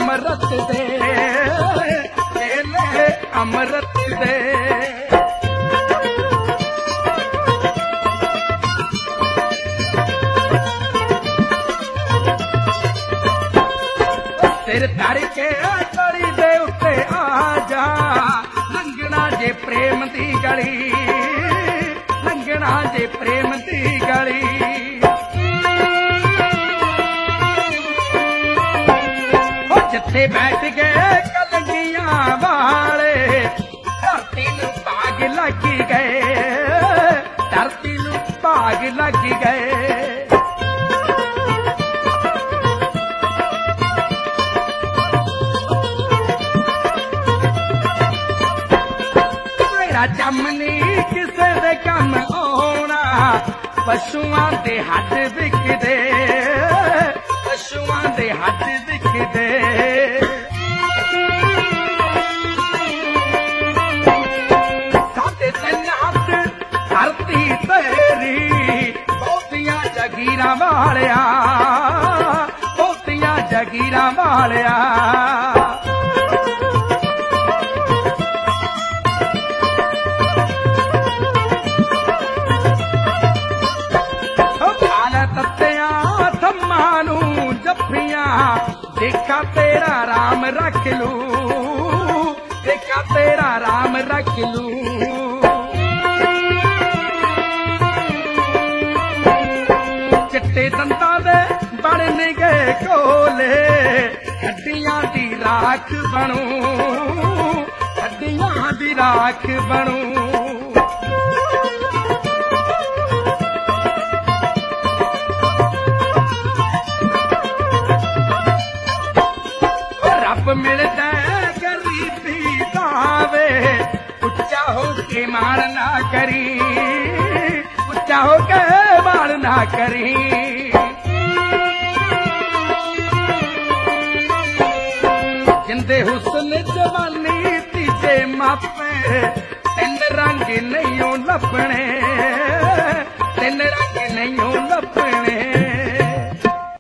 अमृत दे केले अमृत दे सिर धर के गली दे उत्ते आ जा लंघना जे प्रेम दी गली लंघना जे प्रेम दी गली जिथे बैठ गए कलगियां वाले धरती नूं भाग लग गए धरती नूं भाग लग गए तेरा जमनी किसे दे कम आउणा पशुआं दे हड विकदे पशुआं दे हड विकदे साडे तिन हथ धरती तेरी बहुतियां जगीरां वालिया बहुतियां जगीरां वालिया देखा तेरा राम रख लू देखा तेरा राम रख लू चिट्टे दंदा दे बन गए कोले हड्डियां दी राख बनू हड्डियां दी राख बनू मिलता गरीबी दावे उच्चा हो के मार ना करी उच्चा हो के मार ना करी जिंदे हुस्न जवानी तीजे मापे तीन रंग नहीं लपने तीन रंग नहीं लपने